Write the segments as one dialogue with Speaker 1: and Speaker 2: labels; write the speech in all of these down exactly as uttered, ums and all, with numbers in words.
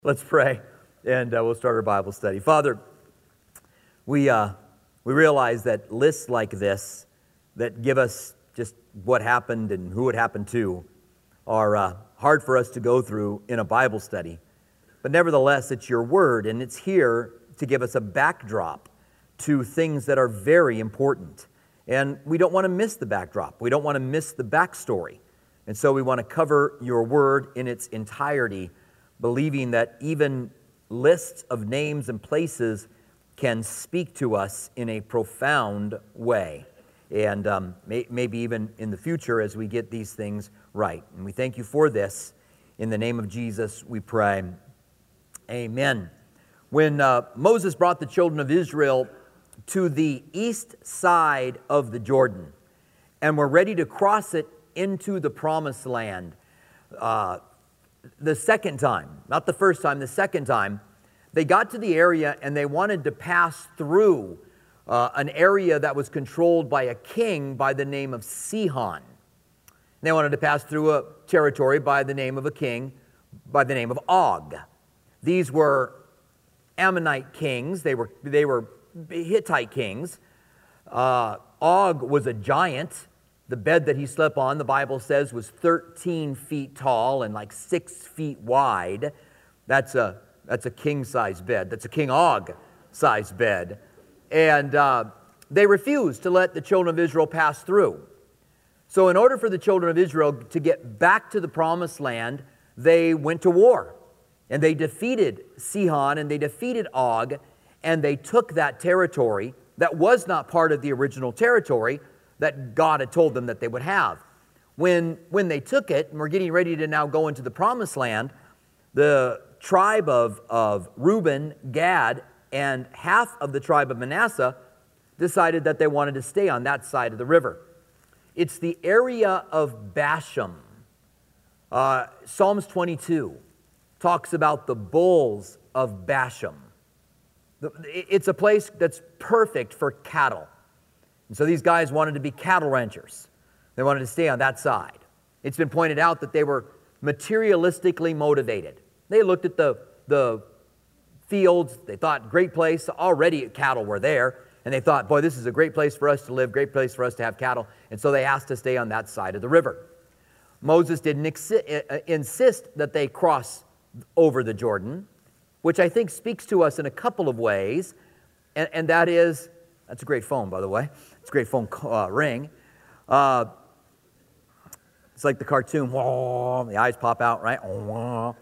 Speaker 1: Let's pray, and uh, we'll start our Bible study. Father, we uh, we realize that lists like this that give us just what happened and who it happened to are uh, hard for us to go through in a Bible study. But nevertheless, it's your word, and it's here to give us a backdrop to things that are very important. And we don't want to miss the backdrop. We don't want to miss the backstory. And so we want to cover your word in its entirety, believing that even lists of names and places can speak to us in a profound way. And um, may, maybe even in the future as we get these things right. And we thank you for this. In the name of Jesus, we pray. Amen. When uh, Moses brought the children of Israel to the east side of the Jordan and were ready to cross it into the promised land, uh, the second time, not the first time, the second time, they got to the area and they wanted to pass through uh, an area that was controlled by a king by the name of Sihon. They wanted to pass through a territory by the name of a king by the name of Og. These were Ammonite kings. They were, they were Hittite kings. Uh, Og was a giant. The bed that he slept on, the Bible says, was thirteen feet tall and like six feet wide. That's a that's a king-size bed. That's a King Og-size bed. And uh, they refused to let the children of Israel pass through. So in order for the children of Israel to get back to the promised land, they went to war. And they defeated Sihon and they defeated Og, and they took that territory that was not part of the original territory that God had told them that they would have. When, when they took it, and we're getting ready to now go into the promised land, the tribe of, of Reuben, Gad, and half of the tribe of Manasseh decided that they wanted to stay on that side of the river. It's the area of Bashan. Uh, Psalms twenty-two talks about the bulls of Bashan. It's a place that's perfect for cattle. And so these guys wanted to be cattle ranchers. They wanted to stay on that side. It's been pointed out that they were materialistically motivated. They looked at the, the fields. They thought, great place. Already cattle were there. And they thought, boy, this is a great place for us to live, great place for us to have cattle. And so they asked to stay on that side of the river. Moses didn't exi- insist that they cross over the Jordan, which I think speaks to us in a couple of ways. And, and that is, that's a great phone, by the way. It's a great phone uh, ring. Uh, it's like the cartoon. Wah, the eyes pop out, right? Wah.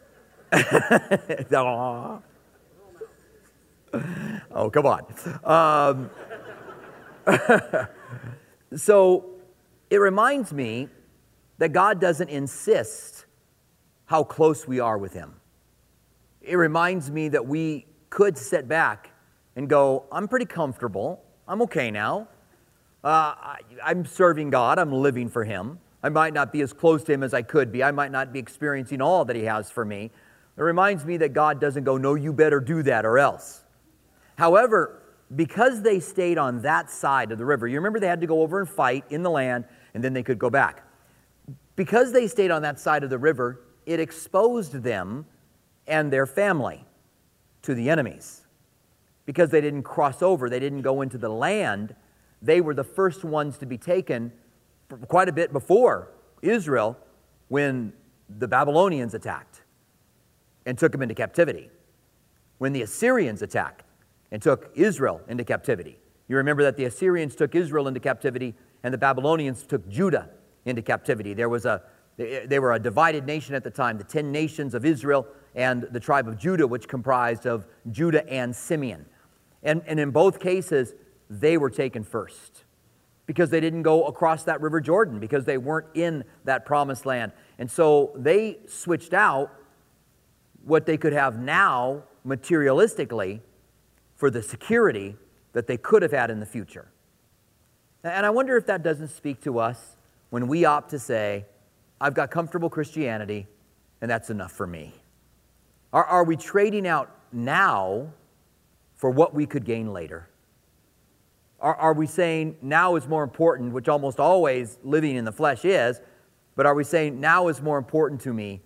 Speaker 1: Oh, come on. Um, so it reminds me that God doesn't insist how close we are with Him. It reminds me that we could sit back and go, I'm pretty comfortable. I'm okay now. Uh, I, I'm serving God. I'm living for Him. I might not be as close to Him as I could be. I might not be experiencing all that He has for me. It reminds me that God doesn't go, no, you better do that or else. However, because they stayed on that side of the river, you remember they had to go over and fight in the land, and then they could go back. Because they stayed on that side of the river, it exposed them and their family to the enemies. Because they didn't cross over, they didn't go into the land, they were the first ones to be taken quite a bit before Israel when the Babylonians attacked and took them into captivity. When the Assyrians attacked and took Israel into captivity. You remember that the Assyrians took Israel into captivity and the Babylonians took Judah into captivity. There was a, they were a divided nation at the time, the ten nations of Israel and the tribe of Judah, which comprised of Judah and Simeon. And, and in both cases, they were taken first because they didn't go across that river Jordan, because they weren't in that promised land. And so they switched out what they could have now materialistically for the security that they could have had in the future. And I wonder if that doesn't speak to us when we opt to say, I've got comfortable Christianity, and that's enough for me. Are, are we trading out now for what we could gain later? Are, are we saying now is more important, which almost always living in the flesh is, but are we saying now is more important to me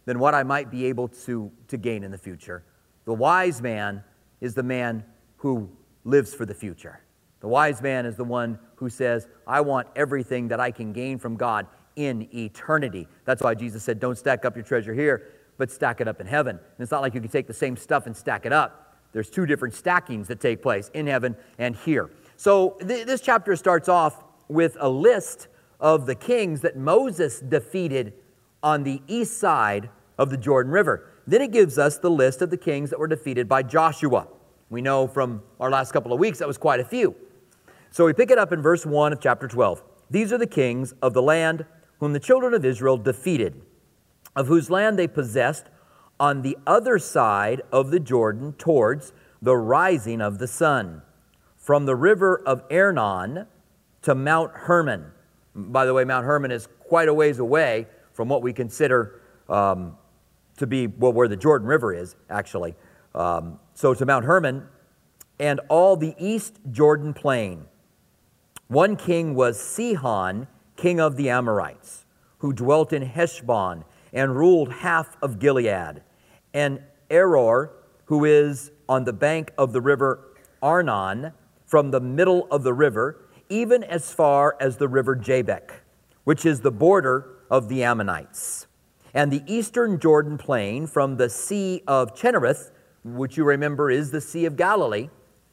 Speaker 1: than what I might be able to, to gain in the future. The wise man is the man who lives for the future. The wise man is the one who says, I want everything that I can gain from God in eternity. That's why Jesus said, don't stack up your treasure here, but stack it up in heaven. And it's not like you can take the same stuff and stack it up. There's two different stackings that take place in heaven and here. So th- this chapter starts off with a list of the kings that Moses defeated on the east side of the Jordan River. Then it gives us the list of the kings that were defeated by Joshua. We know from our last couple of weeks that was quite a few. So we pick it up in verse one of chapter twelve. These are the kings of the land whom the children of Israel defeated, of whose land they possessed on the other side of the Jordan towards the rising of the sun, from the river of Arnon to Mount Hermon. By the way, Mount Hermon is quite a ways away from what we consider um, to be, well, where the Jordan River is, actually. Um, so to Mount Hermon, and all the east Jordan plain. One king was Sihon, king of the Amorites, who dwelt in Heshbon and ruled half of Gilead, and Eror, who is on the bank of the river Arnon, from the middle of the river, even as far as the river Jabbok, which is the border of the Ammonites, and the eastern Jordan plain from the Sea of Chinnereth, which you remember is the Sea of Galilee,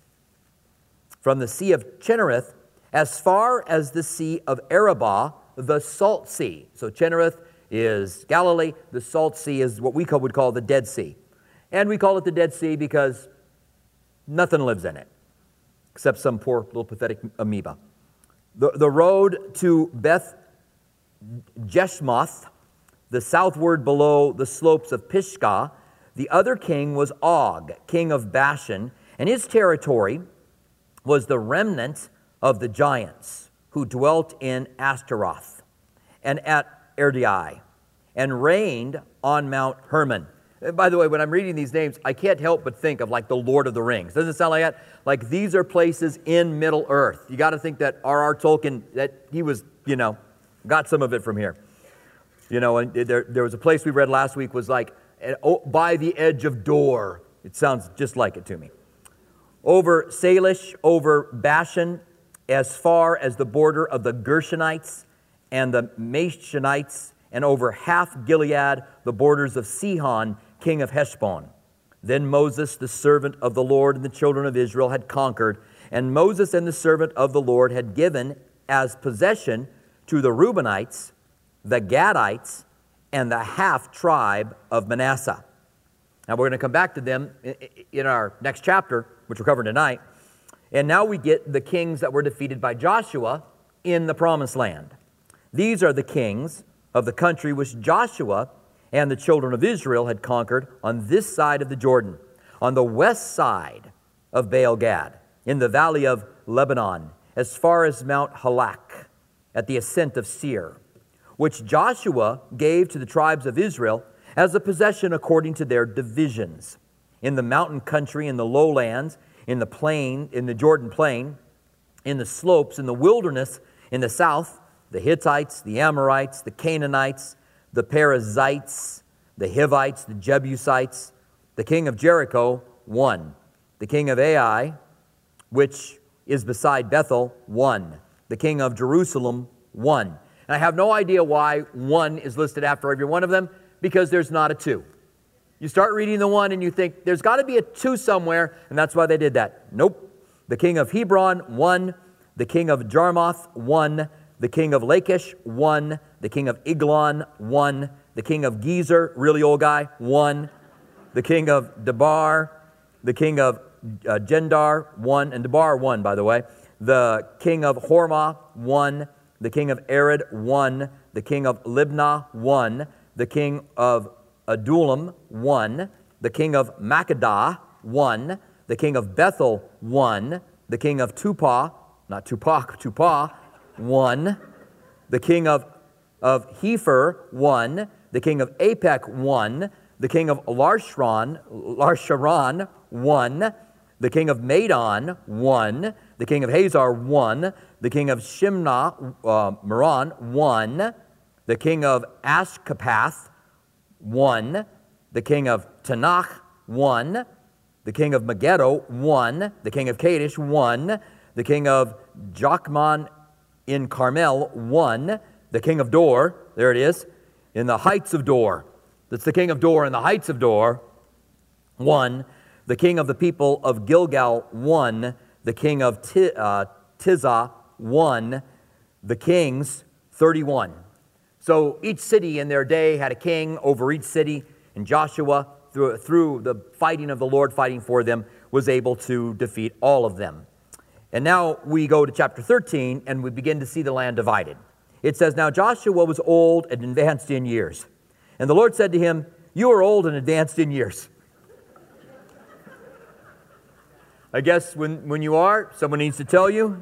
Speaker 1: from the Sea of Chinnereth as far as the Sea of Arabah, the Salt Sea. So Chinnereth is Galilee. The Salt Sea is what we would call the Dead Sea. And we call it the Dead Sea because nothing lives in it, except some poor little pathetic amoeba. The, the road to Beth Jeshmoth, the southward below the slopes of Pisgah. The other king was Og, king of Bashan, and his territory was the remnant of the giants who dwelt in Ashtaroth and at Erdei, and reigned on Mount Hermon. And by the way, when I'm reading these names, I can't help but think of like the Lord of the Rings. Doesn't it sound like that? Like these are places in Middle Earth. You got to think that R R Tolkien, that he was, you know, got some of it from here. You know, and there, there was a place we read last week was like, by the edge of Dor. It sounds just like it to me. Over Salish, over Bashan, as far as the border of the Gershonites and the Mashanites, and over half Gilead, the borders of Sihon, king of Heshbon. Then Moses, the servant of the Lord, and the children of Israel had conquered, and Moses and the servant of the Lord had given as possession to the Reubenites, the Gadites, and the half-tribe of Manasseh. Now, we're going to come back to them in our next chapter, which we're covering tonight. And now we get the kings that were defeated by Joshua in the Promised Land. These are the kings of the country which Joshua and the children of Israel had conquered on this side of the Jordan, on the west side of Baal-Gad, in the valley of Lebanon, as far as Mount Halak, at the ascent of Seir, which Joshua gave to the tribes of Israel as a possession according to their divisions, in the mountain country, in the lowlands, in the plain, in the Jordan plain, in the slopes, in the wilderness, in the south, the Hittites, the Amorites, the Canaanites, the Perizzites, the Hivites, the Jebusites. The king of Jericho, one. The king of Ai, which is beside Bethel, one. The king of Jerusalem, one. And I have no idea why one is listed after every one of them, because there's not a two. You start reading the one and you think, there's got to be a two somewhere, and that's why they did that. Nope. The king of Hebron, one. The king of Jarmuth, one. The king of Lachish, one. The king of Eglon, one. The king of Gezer, really old guy, one. The king of Debar. The king of uh, Gendar, one. And Debar, one, by the way. The king of Hormah, one. The king of Arad, one. The king of Libnah, one. The king of Adullam, one. The king of Makkedah, one. The king of Bethel, one. The king of Tupah, not Tupac, Tupah, one. The king of, of Hepher, one. The king of Apec, one. The king of Larsharon, Larsharon, one. The king of Madon, one. The king of Hazar, one. The king of Shimnah, uh, Meron, one. The king of Ashkapath, one. The king of Tanakh, one. The king of Megiddo, one. The king of Kadesh, one. The king of Jokman in Carmel, one. The king of Dor, there it is, in the heights of Dor. That's the king of Dor in the heights of Dor, one. The king of the people of Gilgal, one. The king of T- uh, Tizah, one. The kings, thirty-one. So each city in their day had a king over each city, and Joshua, through, through the fighting of the Lord fighting for them, was able to defeat all of them. And now we go to chapter thirteen, and we begin to see the land divided. It says, "Now Joshua was old and advanced in years. And the Lord said to him, 'You are old and advanced in years.'" I guess when, when you are, someone needs to tell you.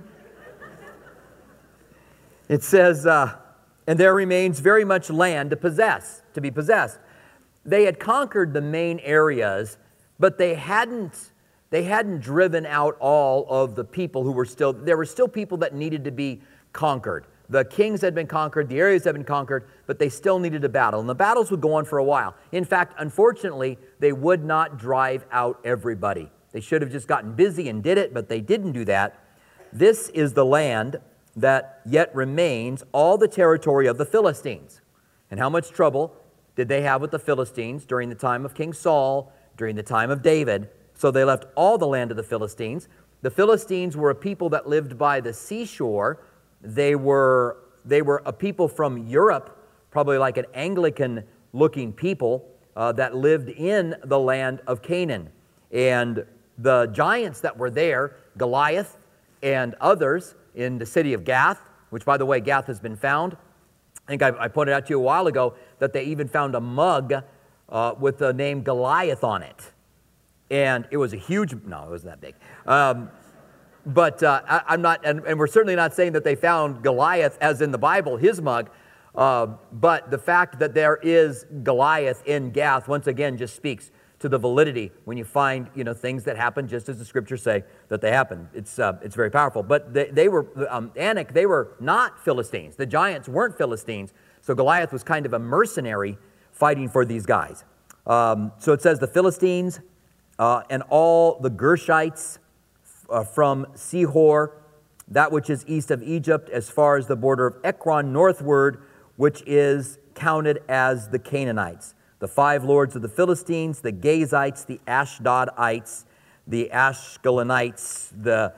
Speaker 1: It says, uh, "And there remains very much land to possess, to be possessed." They had conquered the main areas, but they hadn't, they hadn't driven out all of the people who were still, there were still people that needed to be conquered. The kings had been conquered, the areas had been conquered, but they still needed a battle. And the battles would go on for a while. In fact, unfortunately, they would not drive out everybody. They should have just gotten busy and did it, but they didn't do that. This is the land that yet remains, all the territory of the Philistines. And how much trouble did they have with the Philistines during the time of King Saul, during the time of David? So they left all the land of the Philistines. The Philistines were a people that lived by the seashore. They were, they were a people from Europe, probably like an Anglican-looking people uh, that lived in the land of Canaan. And the giants that were there, Goliath and others in the city of Gath, which, by the way, Gath has been found. I think I, I pointed out to you a while ago that they even found a mug uh, with the name Goliath on it. And it was a huge, no, it wasn't that big. Um, but uh, I, I'm not, and, and we're certainly not saying that they found Goliath as in the Bible, his mug. Uh, but the fact that there is Goliath in Gath, once again, just speaks to the validity when you find, you know, things that happen just as the scriptures say that they happen. It's uh, it's very powerful. But they, they were, um, Anak, they were not Philistines. The giants weren't Philistines. So Goliath was kind of a mercenary fighting for these guys. Um, so it says the Philistines uh, and all the Gershites uh, from Sihor, that which is east of Egypt, as far as the border of Ekron northward, which is counted as the Canaanites. The five lords of the Philistines, the Gazites, the Ashdodites, the Ashkelonites, the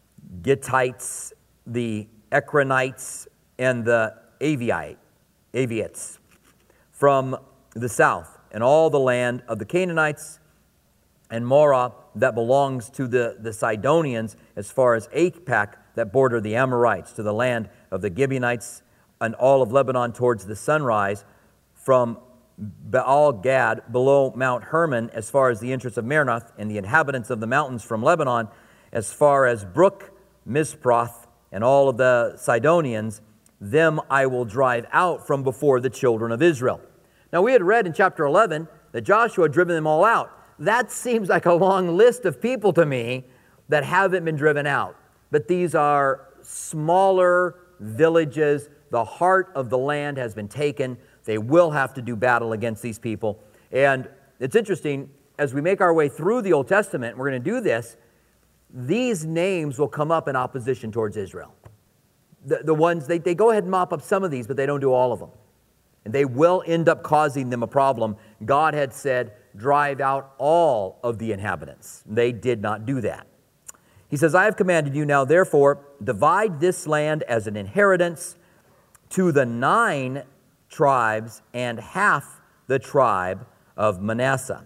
Speaker 1: Gittites, the Ekronites, and the Avite, Avites from the south, and all the land of the Canaanites and Morah that belongs to the, the Sidonians, as far as Aphek that border the Amorites, to the land of the Gibeonites, and all of Lebanon towards the sunrise, from Baal Gad below Mount Hermon, as far as the entrance of Meronoth, and the inhabitants of the mountains from Lebanon, as far as Brook, Mizproth, and all of the Sidonians, them I will drive out from before the children of Israel. Now we had read in chapter eleven that Joshua had driven them all out. That seems like a long list of people to me that haven't been driven out. But these are smaller villages. The heart of the land has been taken. They will have to do battle against these people. And it's interesting, as we make our way through the Old Testament, we're going to do this, these names will come up in opposition towards Israel. The, the ones, they, they go ahead and mop up some of these, but they don't do all of them. And they will end up causing them a problem. God had said, drive out all of the inhabitants. They did not do that. He says, I have commanded you now, therefore, divide this land as an inheritance to the nine tribes and half the tribe of Manasseh.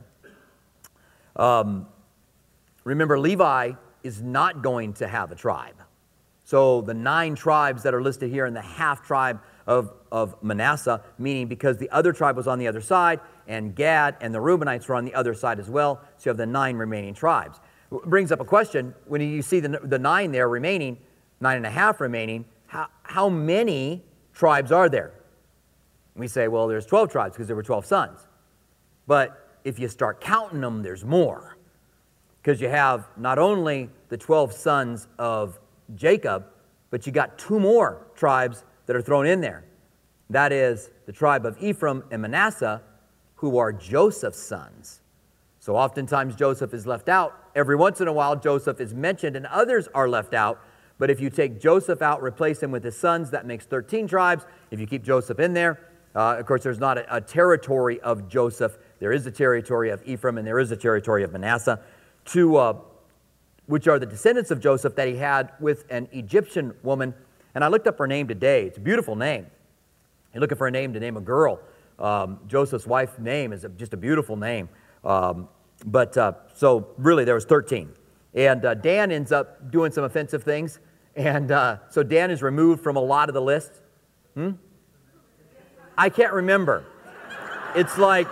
Speaker 1: Um, remember, Levi is not going to have a tribe. So the nine tribes that are listed here and the half tribe of, of Manasseh, meaning because the other tribe was on the other side, and Gad and the Reubenites were on the other side as well, so you have the nine remaining tribes. It brings up a question, when you see the, the nine there remaining, nine and a half remaining, how, how many tribes are there? We say, well, there's twelve tribes because there were twelve sons. But if you start counting them, there's more. Because you have not only the twelve sons of Jacob, but you got two more tribes that are thrown in there. That is the tribe of Ephraim and Manasseh, who are Joseph's sons. So oftentimes Joseph is left out. Every once in a while Joseph is mentioned and others are left out. But if you take Joseph out, replace him with his sons, that makes thirteen tribes. If you keep Joseph in there, uh, of course, there's not a, a territory of Joseph. There is a territory of Ephraim, and there is a territory of Manasseh, to, uh, which are the descendants of Joseph that he had with an Egyptian woman. And I looked up her name today. It's a beautiful name. You're looking for a name to name a girl. Um, Joseph's wife's name is a, just a beautiful name. Um, but uh, so really, there was thirteen. And uh, Dan ends up doing some offensive things. And uh, so Dan is removed from a lot of the list. Hmm? I can't remember. It's like,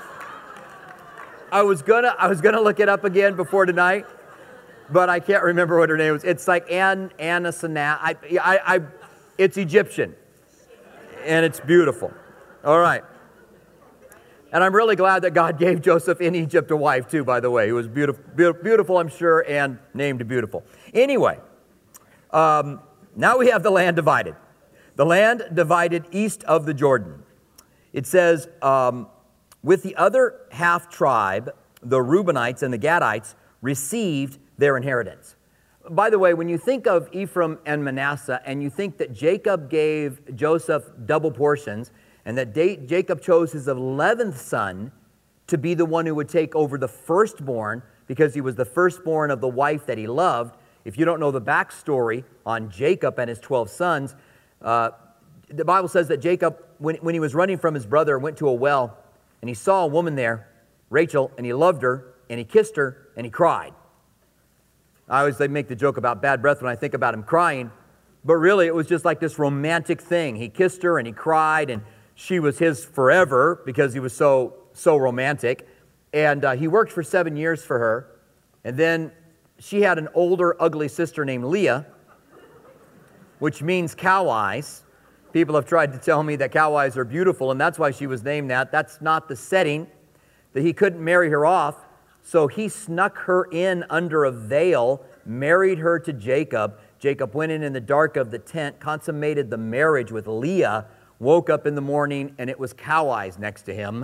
Speaker 1: I was gonna, I was gonna look it up again before tonight, but I can't remember what her name was. It's like Ann, Anna Sana. I, I, I, it's Egyptian. And it's beautiful. All right. And I'm really glad that God gave Joseph in Egypt a wife, too, by the way, who was beautiful, beautiful, I'm sure, and named beautiful. Anyway, um, now we have the land divided. The land divided east of the Jordan. It says, um, with the other half tribe, the Reubenites and the Gadites received their inheritance. By the way, when you think of Ephraim and Manasseh, and you think that Jacob gave Joseph double portions, and that Jacob chose his eleventh son to be the one who would take over the firstborn because he was the firstborn of the wife that he loved. If you don't know the backstory on Jacob and his twelve sons, uh, the Bible says that Jacob, when, when he was running from his brother, went to a well, and he saw a woman there, Rachel, and he loved her, and he kissed her, and he cried. I always make the joke about bad breath when I think about him crying, but really it was just like this romantic thing. He kissed her, and he cried, and she was his forever because he was so, so romantic. And uh, he worked for seven years for her. And then she had an older, ugly sister named Leah, which means cow eyes. People have tried to tell me that cow eyes are beautiful, and that's why she was named that. That's not the setting, that he couldn't marry her off. So he snuck her in under a veil, married her to Jacob. Jacob went in in the dark of the tent, consummated the marriage with Leah, woke up in the morning, and it was cow eyes next to him.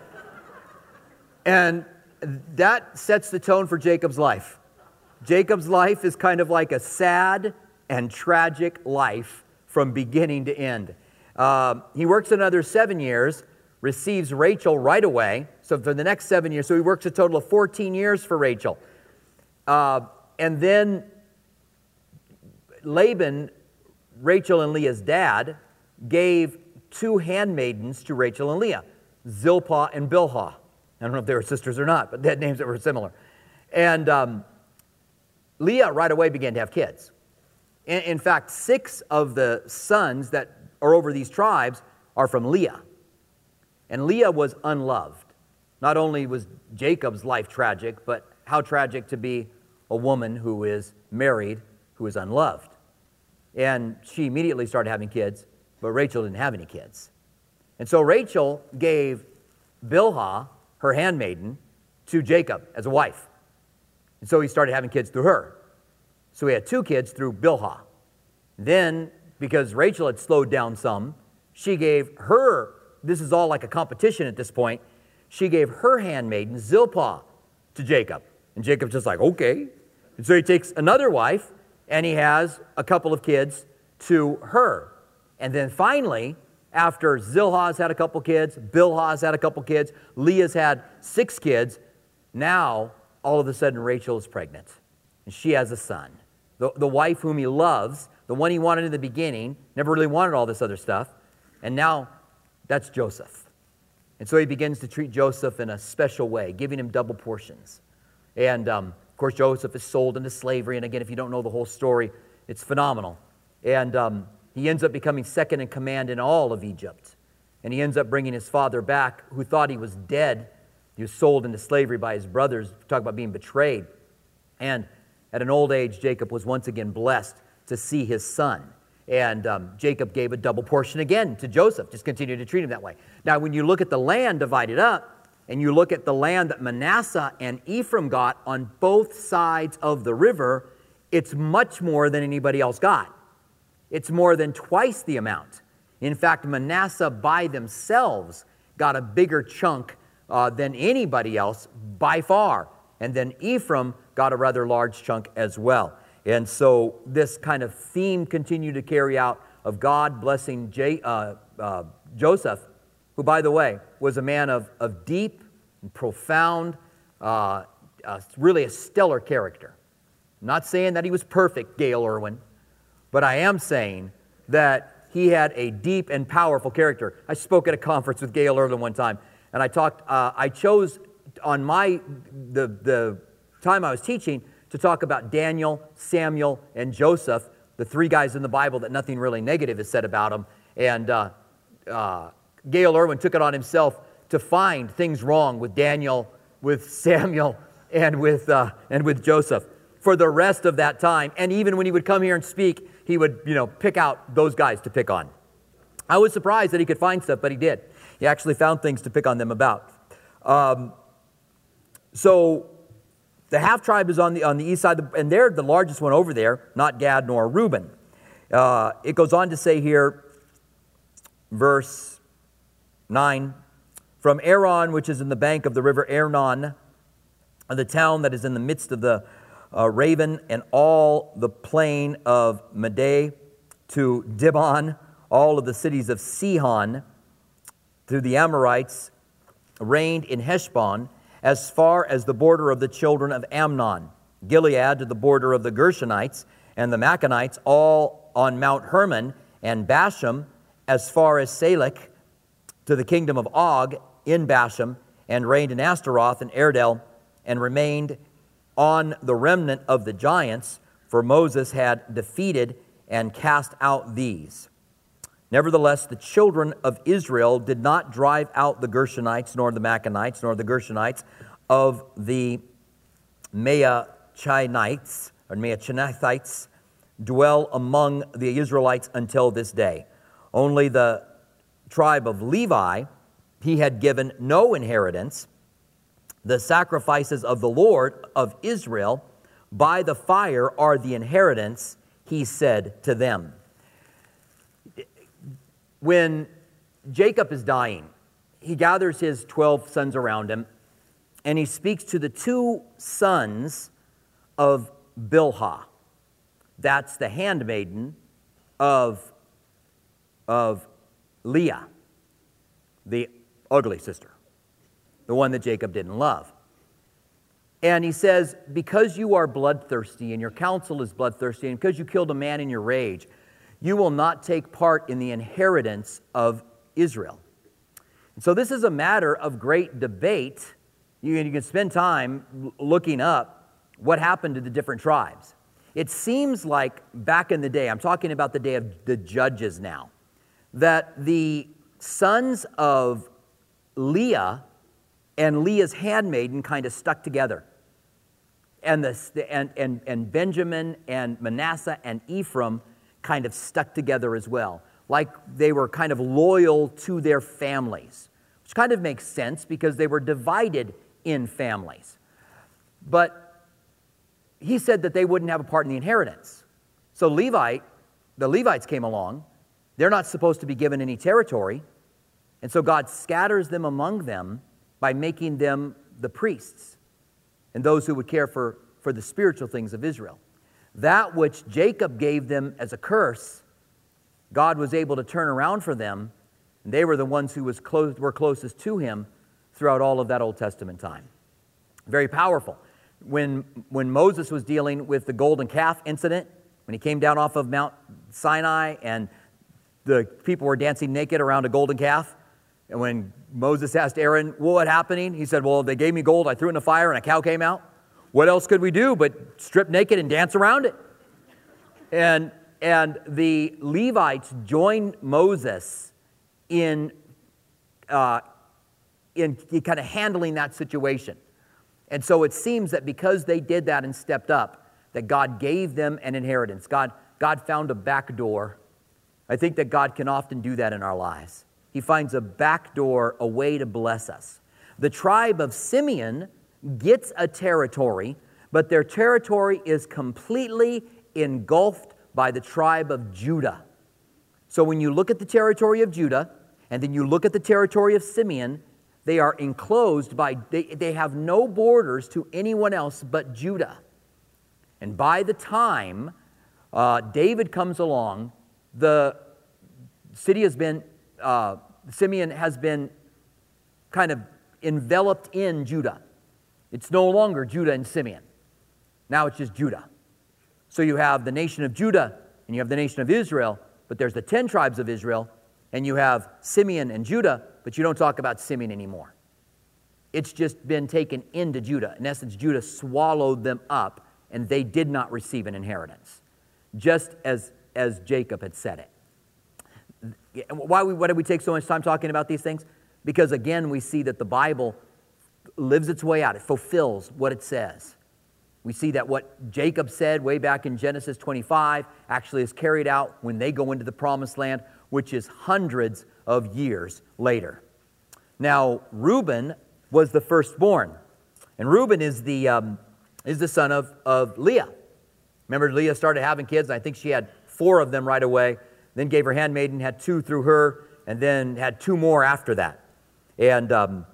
Speaker 1: And that sets the tone for Jacob's life. Jacob's life is kind of like a sad and tragic life from beginning to end. Uh, he works another seven years, receives Rachel right away. So for the next seven years, so he works a total of fourteen years for Rachel. Uh, and then Laban, Rachel and Leah's dad, gave two handmaidens to Rachel and Leah, Zilpah and Bilhah. I don't know if they were sisters or not, but they had names that were similar. And um, Leah right away began to have kids. In, in fact, six of the sons that are over these tribes are from Leah. And Leah was unloved. Not only was Jacob's life tragic, but how tragic to be a woman who is married, who is unloved. And she immediately started having kids, but Rachel didn't have any kids. And so Rachel gave Bilhah, her handmaiden, to Jacob as a wife. And so he started having kids through her. So he had two kids through Bilhah. Then, because Rachel had slowed down some, she gave her, this is all like a competition at this point, she gave her handmaiden, Zilpah, to Jacob. And Jacob's just like, okay. And so he takes another wife, and he has a couple of kids to her. And then finally, after Zilhah's had a couple kids, Bilhah's had a couple kids, Leah's had six kids, now all of a sudden Rachel is pregnant. And she has a son. The, the wife whom he loves, the one he wanted in the beginning, never really wanted all this other stuff. And now that's Joseph. And so he begins to treat Joseph in a special way, giving him double portions. And um, of course, Joseph is sold into slavery. And again, if you don't know the whole story, it's phenomenal. And um, he ends up becoming second in command in all of Egypt. And he ends up bringing his father back, who thought he was dead. He was sold into slavery by his brothers. Talk about being betrayed. And at an old age, Jacob was once again blessed to see his son. And um, Jacob gave a double portion again to Joseph, just continued to treat him that way. Now, when you look at the land divided up, and you look at the land that Manasseh and Ephraim got on both sides of the river, it's much more than anybody else got. It's more than twice the amount. In fact, Manasseh by themselves got a bigger chunk uh, than anybody else by far. And then Ephraim got a rather large chunk as well. And so this kind of theme continued to carry out of God blessing J, uh, uh, Joseph, who, by the way, was a man of, of deep and profound, uh, uh, really a stellar character. I'm not saying that he was perfect, Gayle Erwin, but I am saying that he had a deep and powerful character. I spoke at a conference with Gayle Erwin one time, and I talked, uh, I chose on my, the, the time I was teaching, to talk about Daniel, Samuel, and Joseph, the three guys in the Bible that nothing really negative is said about them. And uh, uh, Gayle Erwin took it on himself to find things wrong with Daniel, with Samuel, and with, uh, and with Joseph for the rest of that time. And even when he would come here and speak, he would, you know, pick out those guys to pick on. I was surprised that he could find stuff, but he did. He actually found things to pick on them about. Um, so the half-tribe is on the, on the east side, and they're the largest one over there, not Gad nor Reuben. Uh, it goes on to say here, verse nine, from Aron, which is in the bank of the river Arnon, the town that is in the midst of the uh, Raven, and all the plain of Medah, to Dibon, all of the cities of Sihon, to the Amorites, reigned in Heshbon, as far as the border of the children of Amnon, Gilead to the border of the Gershonites, and the Machonites, all on Mount Hermon, and Bashan, as far as Salek, to the kingdom of Og in Bashan, and reigned in Ashtaroth and Erdel, and remained on the remnant of the giants, for Moses had defeated and cast out these. Nevertheless, the children of Israel did not drive out the Gershonites, nor the Machonites, nor the Gershonites of the Maachinites, or Maachinathites, dwell among the Israelites until this day. Only the tribe of Levi, he had given no inheritance. The sacrifices of the Lord of Israel by the fire are the inheritance, he said to them. When Jacob is dying, he gathers his twelve sons around him, and he speaks to the two sons of Bilhah. That's the handmaiden of, of Leah, the ugly sister, the one that Jacob didn't love. And he says, because you are bloodthirsty and your counsel is bloodthirsty, and because you killed a man in your rage, you will not take part in the inheritance of Israel. And so this is a matter of great debate. You, you can spend time looking up what happened to the different tribes. It seems like back in the day, I'm talking about the day of the judges now, that the sons of Leah and Leah's handmaiden kind of stuck together. And, the, and, and, and Benjamin and Manasseh and Ephraim kind of stuck together as well, like they were kind of loyal to their families, which kind of makes sense because they were divided in families. But he said that they wouldn't have a part in the inheritance. So Levite, the Levites came along. They're not supposed to be given any territory, and so God scatters them among them by making them the priests and those who would care for, for the spiritual things of Israel. That which Jacob gave them as a curse, God was able to turn around for them, and they were the ones who was close, were closest to him throughout all of that Old Testament time. Very powerful. When, when Moses was dealing with the golden calf incident, when he came down off of Mount Sinai and the people were dancing naked around a golden calf, and when Moses asked Aaron, well, what happening? He said, well, they gave me gold, I threw it in the fire, and a cow came out. What else could we do but strip naked and dance around it? And, and the Levites joined Moses in, uh, in kind of handling that situation. And so it seems that because they did that and stepped up, that God gave them an inheritance. God, God found a back door. I think that God can often do that in our lives. He finds a back door, a way to bless us. The tribe of Simeon gets a territory, but their territory is completely engulfed by the tribe of Judah. So when you look at the territory of Judah, and then you look at the territory of Simeon, They are enclosed by, they, they have no borders to anyone else but Judah. And by the time uh, David comes along, the city has been, uh, Simeon has been kind of enveloped in Judah. It's no longer Judah and Simeon. Now it's just Judah. So you have the nation of Judah and you have the nation of Israel, but there's the ten tribes of Israel, and you have Simeon and Judah, but you don't talk about Simeon anymore. It's just been taken into Judah. In essence, Judah swallowed them up, and they did not receive an inheritance, just as, as Jacob had said it. Why, we, why do we take so much time talking about these things? Because, again, we see that the Bible lives its way out. It fulfills what it says. We see that what Jacob said way back in Genesis twenty-five actually is carried out when they go into the promised land, which is hundreds of years later. Now, Reuben was the firstborn, and Reuben is the, um, is the son of, of Leah. Remember, Leah started having kids, and I think she had four of them right away, then gave her handmaiden, had two through her, and then had two more after that. And um,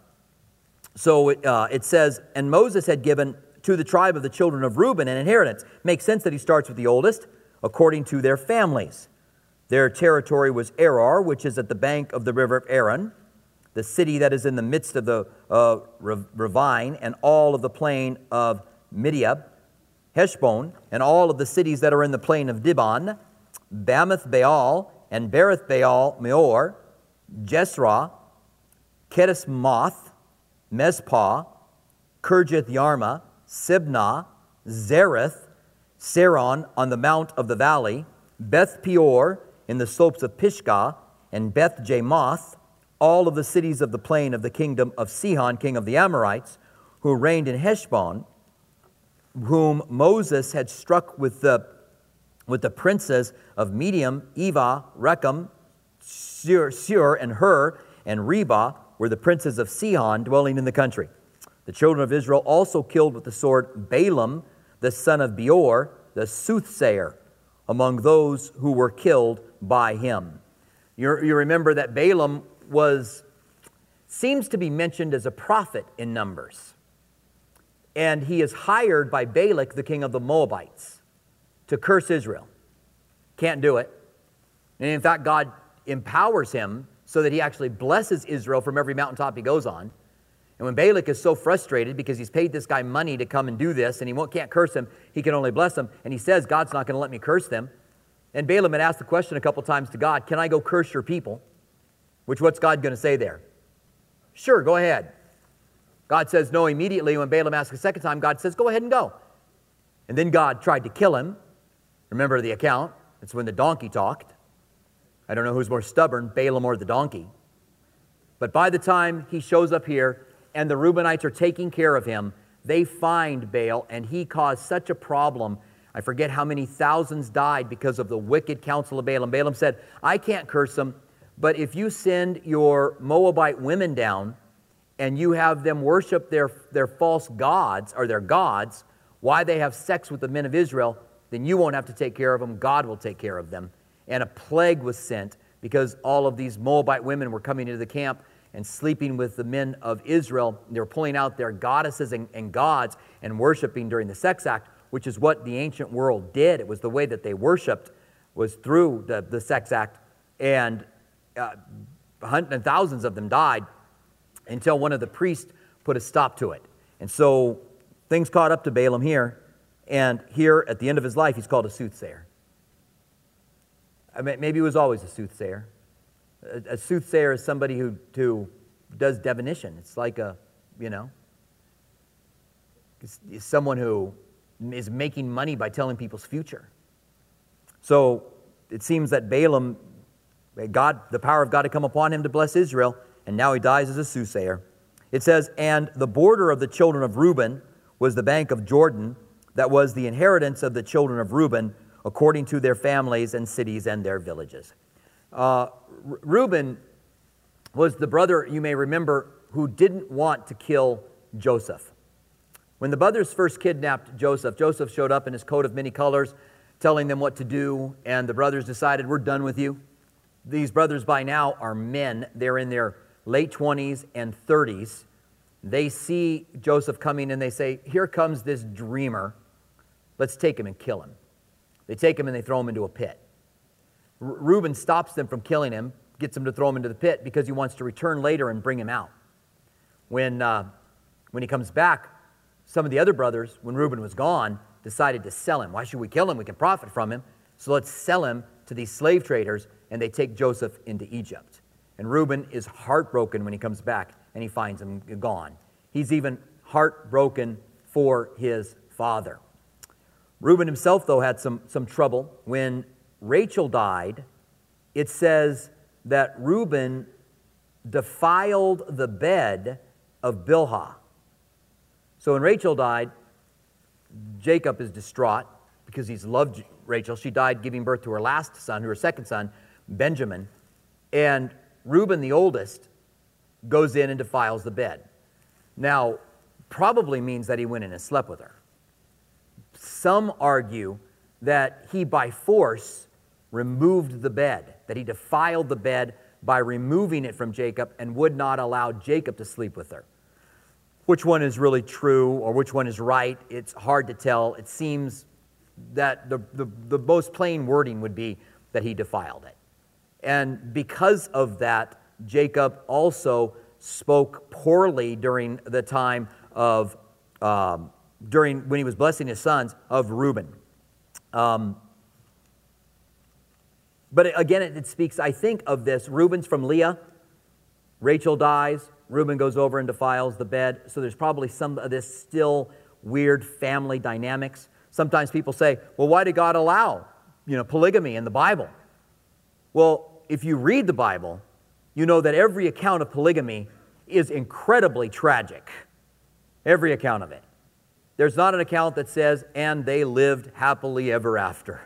Speaker 1: so it, uh, it says, and Moses had given to the tribe of the children of Reuben an inheritance. Makes sense that he starts with the oldest, according to their families. Their territory was Arar, which is at the bank of the river of Aaron, the city that is in the midst of the uh, ravine, and all of the plain of Midiab, Heshbon, and all of the cities that are in the plain of Dibon, Bamoth Baal, and Berith Baal Meor, Jesra, Kedesmoth, Mezpah, Kirjath Yarma, Sibnah, Zareth, Saron on the mount of the valley, Beth Peor in the slopes of Pisgah, and Beth Jamoth, all of the cities of the plain of the kingdom of Sihon, king of the Amorites, who reigned in Heshbon, whom Moses had struck with the, with the princes of Medium, Eva, Rechem, Sur, Sur, and Hur, and Reba, were the princes of Sihon dwelling in the country. The children of Israel also killed with the sword Balaam, the son of Beor, the soothsayer, among those who were killed by him. You, you remember that Balaam was, seems to be mentioned as a prophet in Numbers. And he is hired by Balak, the king of the Moabites, to curse Israel. Can't do it. And in fact, God empowers him so that he actually blesses Israel from every mountaintop he goes on. And when Balak is so frustrated because he's paid this guy money to come and do this, and he won't, can't curse him, he can only bless him, and he says, God's not going to let me curse them. And Balaam had asked the question a couple times to God, can I go curse your people? Which, what's God going to say there? Sure, go ahead. God says no immediately. When Balaam asks a second time, God says, go ahead and go. And then God tried to kill him. Remember the account? It's when the donkey talked. I don't know who's more stubborn, Balaam or the donkey. But by the time he shows up here, and the Reubenites are taking care of him, they find Baal, and he caused such a problem. I forget how many thousands died because of the wicked counsel of Balaam. Balaam said, I can't curse them, but if you send your Moabite women down and you have them worship their, their false gods, or their gods, why they have sex with the men of Israel, then you won't have to take care of them. God will take care of them. And a plague was sent because all of these Moabite women were coming into the camp and sleeping with the men of Israel. They were pulling out their goddesses and, and gods and worshiping during the sex act, which is what the ancient world did. It was the way that they worshiped, was through the, the sex act. And uh, hundreds and thousands of them died until one of the priests put a stop to it. And so things caught up to Balaam here. And here at the end of his life, he's called a soothsayer. I mean, maybe he was always a soothsayer. A, a soothsayer is somebody who, who does divination. It's like a, you know, it's, it's someone who is making money by telling people's future. So it seems that Balaam, God, the power of God had come upon him to bless Israel, and now he dies as a soothsayer. It says, and the border of the children of Reuben was the bank of Jordan, that was the inheritance of the children of Reuben, according to their families and cities and their villages. Uh, Reuben was the brother, you may remember, who didn't want to kill Joseph. When the brothers first kidnapped Joseph, Joseph showed up in his coat of many colors, telling them what to do, and the brothers decided, we're done with you. These brothers by now are men. They're in their late twenties and thirties, they see Joseph coming and they say, here comes this dreamer. Let's take him and kill him. They take him and they throw him into a pit. R- Reuben stops them from killing him, gets him to throw him into the pit because he wants to return later and bring him out. When, uh, when he comes back, some of the other brothers, when Reuben was gone, decided to sell him. Why should we kill him? We can profit from him. So let's sell him to these slave traders, and they take Joseph into Egypt. And Reuben is heartbroken when he comes back and he finds him gone. He's even heartbroken for his father. Reuben himself, though, had some, some trouble. When Rachel died, it says that Reuben defiled the bed of Bilhah. So when Rachel died, Jacob is distraught because he's loved Rachel. She died giving birth to her last son, her second son, Benjamin. And Reuben, the oldest, goes in and defiles the bed. Now, probably means that he went in and slept with her. Some argue that he by force removed the bed, that he defiled the bed by removing it from Jacob and would not allow Jacob to sleep with her. Which one is really true or which one is right, it's hard to tell. It seems that the, the, the most plain wording would be that he defiled it. And because of that, Jacob also spoke poorly during the time of, um, during when he was blessing his sons, of Reuben. Um, but again, it, it speaks, I think, of this. Reuben's from Leah. Rachel dies. Reuben goes over and defiles the bed. So there's probably some of this still weird family dynamics. Sometimes people say, well, why did God allow, you know, polygamy in the Bible? Well, if you read the Bible, you know that every account of polygamy is incredibly tragic. Every account of it. There's not an account that says, and they lived happily ever after.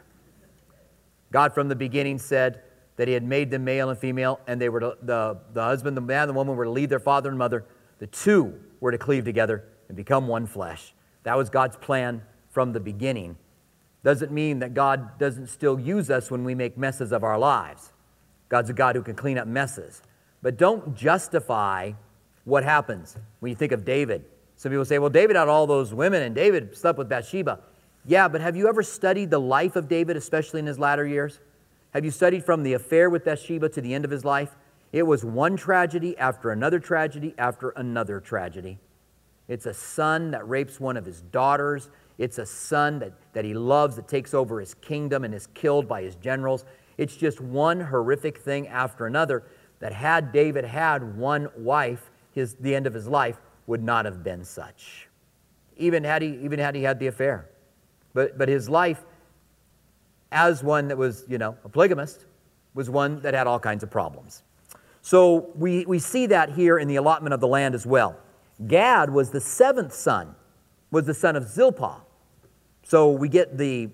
Speaker 1: God from the beginning said that he had made them male and female, and they were to, the, the husband, the man, the woman were to leave their father and mother. The two were to cleave together and become one flesh. That was God's plan from the beginning. Doesn't mean that God doesn't still use us when we make messes of our lives. God's a God who can clean up messes. But don't justify what happens when you think of David. Some people say, well, David had all those women and David slept with Bathsheba. Yeah, but have you ever studied the life of David, especially in his latter years? Have you studied from the affair with Bathsheba to the end of his life? It was one tragedy after another tragedy after another tragedy. It's a son that rapes one of his daughters. It's a son that, that he loves that takes over his kingdom and is killed by his generals. It's just one horrific thing after another that had David had one wife, his, the end of his life would not have been such. Even had he, even had he had the affair. But, but his life as one that was, you know, a polygamist was one that had all kinds of problems. So we, we see that here in the allotment of the land as well. Gad was the seventh son, was the son of Zilpah. So we get the,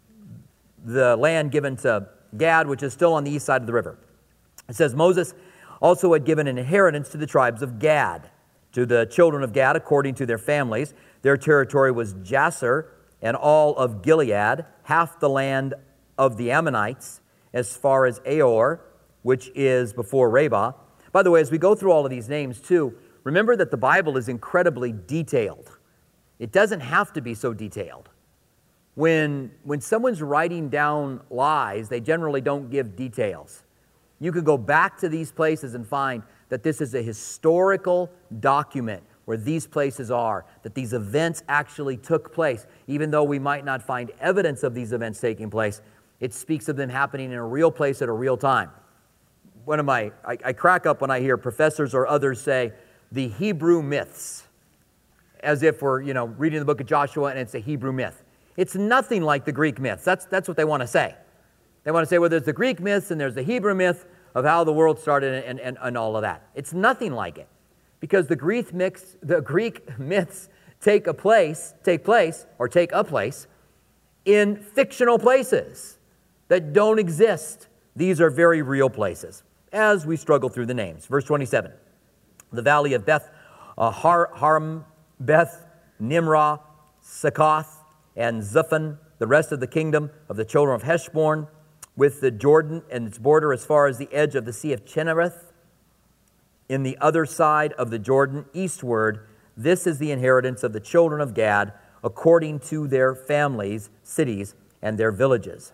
Speaker 1: the land given to Gad, which is still on the east side of the river. It says, Moses also had given an inheritance to the tribes of Gad, to the children of Gad according to their families. Their territory was Jasser and all of Gilead, half the land of the Ammonites, as far as Aor, which is before Rabah. By the way, as we go through all of these names too, remember that the Bible is incredibly detailed. It doesn't have to be so detailed. When, when someone's writing down lies, they generally don't give details. You could go back to these places and find that this is a historical document where these places are, that these events actually took place. Even though we might not find evidence of these events taking place, it speaks of them happening in a real place at a real time. One of my, I, I crack up when I hear professors or others say, the Hebrew myths, as if we're, you know, reading the book of Joshua and it's a Hebrew myth. It's nothing like the Greek myths. That's, that's what they want to say. They want to say, well, there's the Greek myths and there's the Hebrew myth of how the world started and, and, and all of that. It's nothing like it. Because the Greek myths, the Greek myths take a place, take place, or take a place in fictional places that don't exist. These are very real places as we struggle through the names. Verse twenty-seven, the valley of Beth, uh, Har, Haram, Beth, Nimrah, Succoth, and Zuphon, the rest of the kingdom of the children of Heshbon, with the Jordan and its border as far as the edge of the Sea of Chinnereth. in the other side of the Jordan eastward. This is the inheritance of the children of Gad, according to their families, cities, and their villages.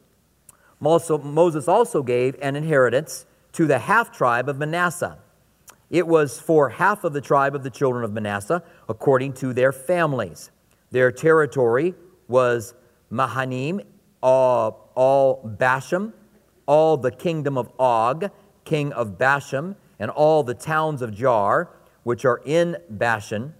Speaker 1: Moses also gave an inheritance to the half-tribe of Manasseh. It was for half of the tribe of the children of Manasseh, according to their families. Their territory was Mahanaim, all, all Bashan, all the kingdom of Og, king of Bashan, and all the towns of Jar, which are in Bashan,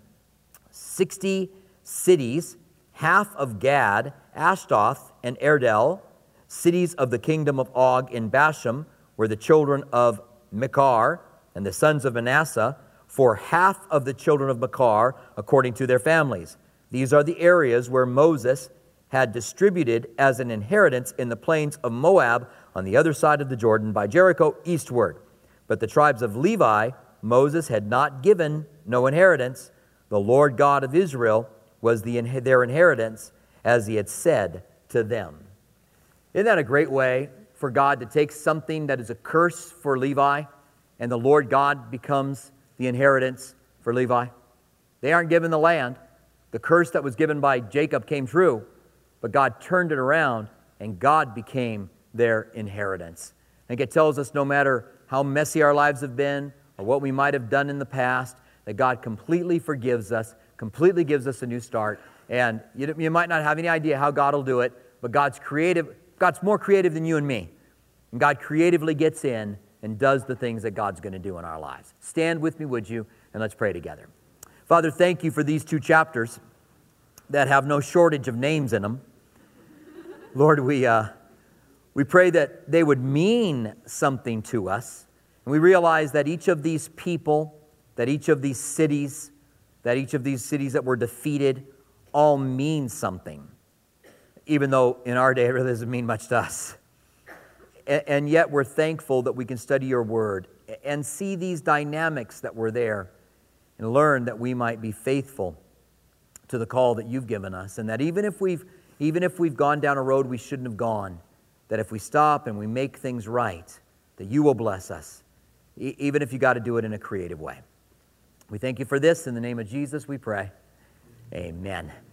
Speaker 1: sixty cities, half of Gad, Ashtaroth, and Erdel, cities of the kingdom of Og in Bashan, were the children of Machir, and the sons of Manasseh, for half of the children of Machir, according to their families. These are the areas where Moses had distributed as an inheritance in the plains of Moab on the other side of the Jordan by Jericho eastward. But the tribes of Levi, Moses had not given no inheritance. The Lord God of Israel was the, their inheritance, as he had said to them. Isn't that a great way for God to take something that is a curse for Levi, and the Lord God becomes the inheritance for Levi? They aren't given the land. The curse that was given by Jacob came true, but God turned it around, and God became their inheritance. I think it tells us no matter how messy our lives have been or what we might have done in the past, that God completely forgives us, completely gives us a new start. And you, you might not have any idea how God will do it, but God's creative. God's more creative than you and me. And God creatively gets in and does the things that God's going to do in our lives. Stand with me, would you, and let's pray together. Father, thank you for these two chapters that have no shortage of names in them. Lord, we, uh, we pray that they would mean something to us. And we realize that each of these people, that each of these cities, that each of these cities that were defeated all mean something, even though in our day it really doesn't mean much to us. And yet we're thankful that we can study your word and see these dynamics that were there and learn that we might be faithful to the call that you've given us, and that even if we've even if we've gone down a road we shouldn't have gone, that if we stop and we make things right, that you will bless us, e- even if you got to do it in a creative way. We thank you for this. In the name of Jesus we pray. Amen.